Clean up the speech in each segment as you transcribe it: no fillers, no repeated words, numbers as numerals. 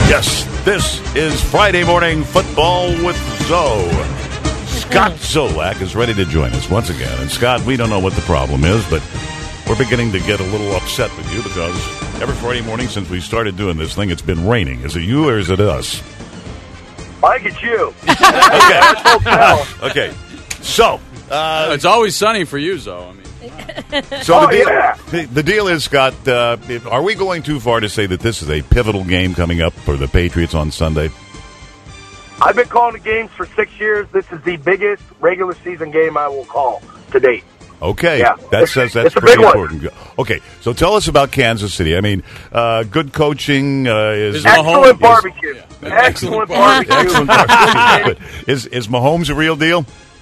Yes, this is Friday Morning Football with Zoe. Scott Zolak is ready to join us once again. And Scott, we don't know what the problem is, but we're beginning to get a little upset with you because every Friday morning since we started doing this thing, it's been raining. Is it you or is it us? I get you. Okay. So, it's always sunny for you, Zoe. the deal is, Scott, are we going too far to say that this is a pivotal game coming up for the Patriots on Sunday? I've been calling the games for 6 years. This is the biggest regular season game I will call to date. Okay, yeah, that's pretty important. Okay, so tell us about Kansas City. I mean, good coaching is excellent barbecue. Excellent barbecue. Excellent barbecue. Is Mahomes a real deal?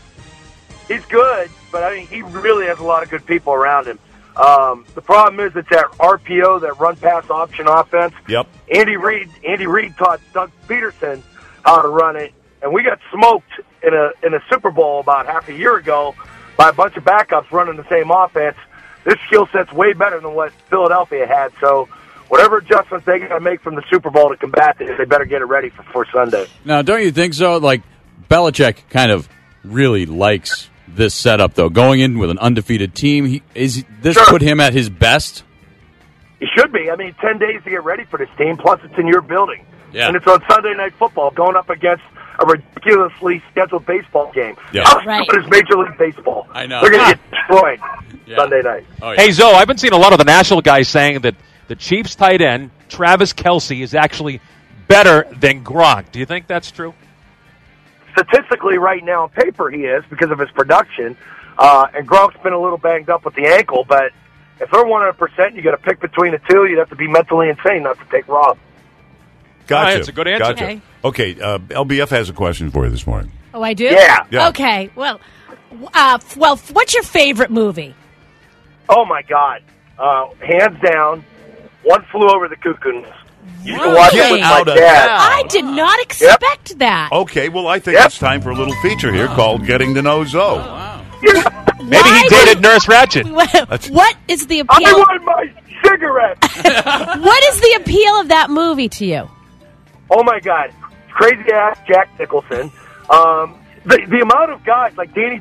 He's good, but I mean, he really has a lot of good people around him. The problem is it's that RPO, that run pass option offense. Yep. Andy Reid taught Doug Peterson how to run it, and we got smoked in a Super Bowl about half a year ago by a bunch of backups running the same offense. This skill set's way better than what Philadelphia had, so whatever adjustments they got to make from the Super Bowl to combat this, they better get it ready for Sunday. Now, don't you think so? Like, Belichick kind of really likes this setup, though. Going in with an undefeated team, put him at his best? He should be. I mean, 10 days to get ready for this team, plus it's in your building. Yeah. And it's on Sunday Night Football, going up against a ridiculously scheduled baseball game. Yeah. How stupid is Major League Baseball? I know. They're going to get destroyed Sunday night. Oh, yeah. Hey, Zoe, I've been seeing a lot of the national guys saying that the Chiefs tight end, Travis Kelce, is actually better than Gronk. Do you think that's true? Statistically, right now on paper, he is because of his production. And Gronk's been a little banged up with the ankle, but if they're 100%, you got to pick between the two. You'd have to be mentally insane not to take Rob. Gotcha. Right, that's a good answer. Gotcha. Okay, LBF has a question for you this morning. Oh, I do? Yeah. Okay. Well, what's your favorite movie? Oh, my God. Hands down, One Flew Over the Cuckoo's Nest. You can watch it with my dad. I did not expect that. Okay, well, I think it's time for a little feature here called Getting to Know Zoe. Maybe he dated Nurse Ratched. What is the appeal? I want my cigarette. What is the appeal of that movie to you? Oh, my God. Crazy ass Jack Nicholson. The amount of guys like Danny,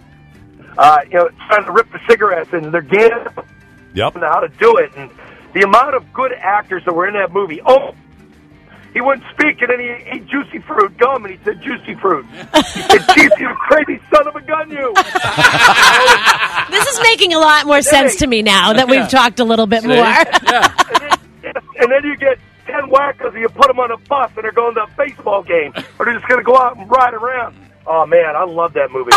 trying to rip the cigarettes and they're getting how to do it. And the amount of good actors that were in that movie. Oh, he wouldn't speak, and then he ate juicy fruit gum, and he said juicy fruit. He said, "Chief, you crazy son of a gun, you." This is making a lot more sense to me now that we've talked a little bit more. Yeah. And then you get 10 whackers, and you put them on a bus, and they're going to a baseball game, or they're just going to go out and ride around. Oh, man, I love that movie.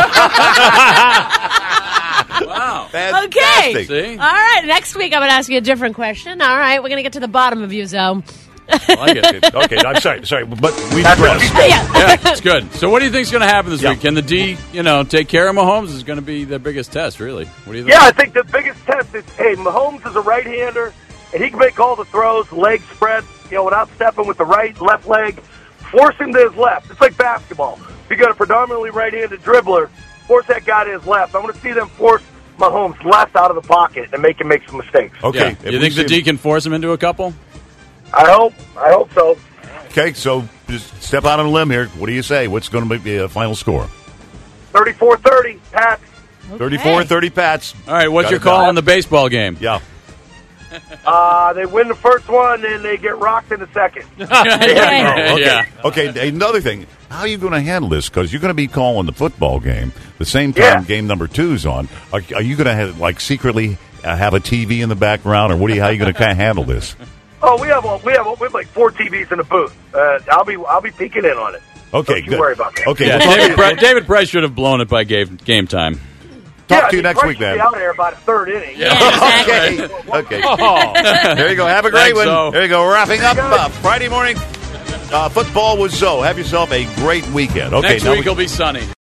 Wow. Okay. See? All right. Next week, I'm going to ask you a different question. All right. We're going to get to the bottom of you, Zoe. I get it. Okay, I'm sorry, but we digress. Yeah, it's good. So what do you think is going to happen this week? Can the D, take care of Mahomes? Is going to be their biggest test, really. What do you think? Yeah, I think the biggest test is, Mahomes is a right-hander, and he can make all the throws, leg spread, without stepping with the left leg. Force him to his left. It's like basketball. If you got a predominantly right-handed dribbler, force that guy to his left. I want to see them force Mahomes left out of the pocket and make him make some mistakes. Okay. Yeah. You think the D can force him into a couple? I hope so. Okay, so just step out on a limb here. What do you say? What's going to be a final score? 34-30, Pats. 34-30, Pats. All right, what's your call on the baseball game? Yeah. They win the first one, and they get rocked in the second. Okay. Okay, another thing. How are you going to handle this? Because you're going to be calling the football game the same time game number 2's on. Are you going to have, secretly have a TV in the background, or how are you going to kind of handle this? Oh, we have like 4 TVs in the booth. I'll be peeking in on it. Okay, Don't you worry about that. Okay, David Price should have blown it by game time. Talk to you next week, man. Be out there about a third inning. Okay. There you go. Have a great one. Zoe. There you go. Wrapping up Friday morning football with Zoe. Have yourself a great weekend. Okay, Next week will be sunny.